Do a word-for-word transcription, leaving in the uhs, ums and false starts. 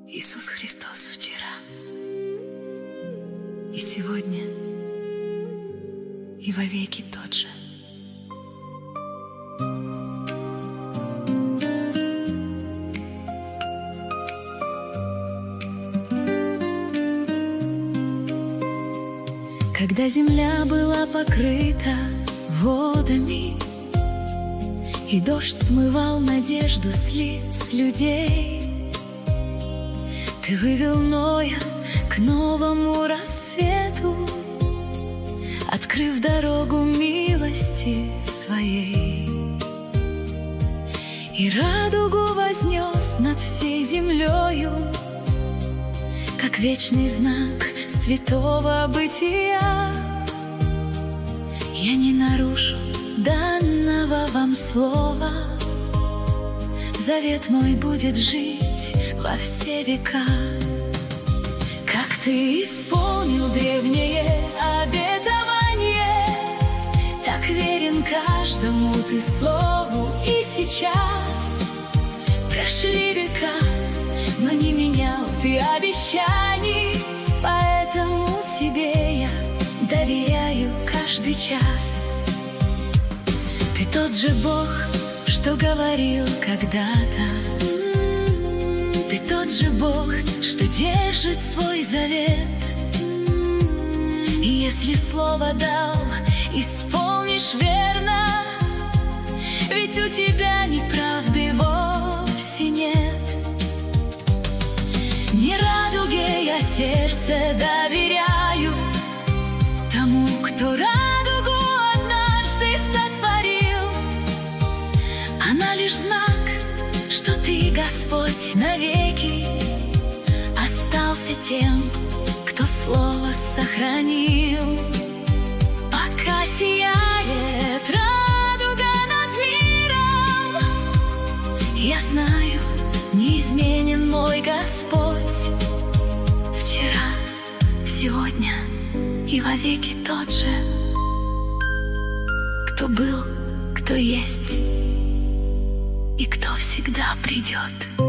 Иисус Христос вчера и сегодня и вовеки тот же. Когда земля была покрыта водами, и дождь смывал надежду с лиц людей, Ты вывел Ноя к новому рассвету, открыв дорогу милости своей. И радугу вознес над всей землею, как вечный знак святого бытия. Я не нарушу данного вам слова, завет мой будет жить во все века. Как Ты исполнил древнее обетование, так верен каждому Ты слову и сейчас. Прошли века, но не менял Ты обещаний, поэтому Тебе я доверяю каждый час. Ты тот же Бог, что говорил когда-то, Ты тот же Бог, что держит свой завет. И если слово дал, исполнишь верно, ведь у Тебя неправды вовсе нет. Не радуге я сердце доверяю, тому, кто радугу однажды сотворил. Она лишь знак, что Ты, Господь, навеки остался тем, кто слово сохранил. Пока сияет радуга над миром, я знаю, неизменен мой Господь. Вчера, сегодня и вовеки тот же, кто был, кто есть и кто всегда придет.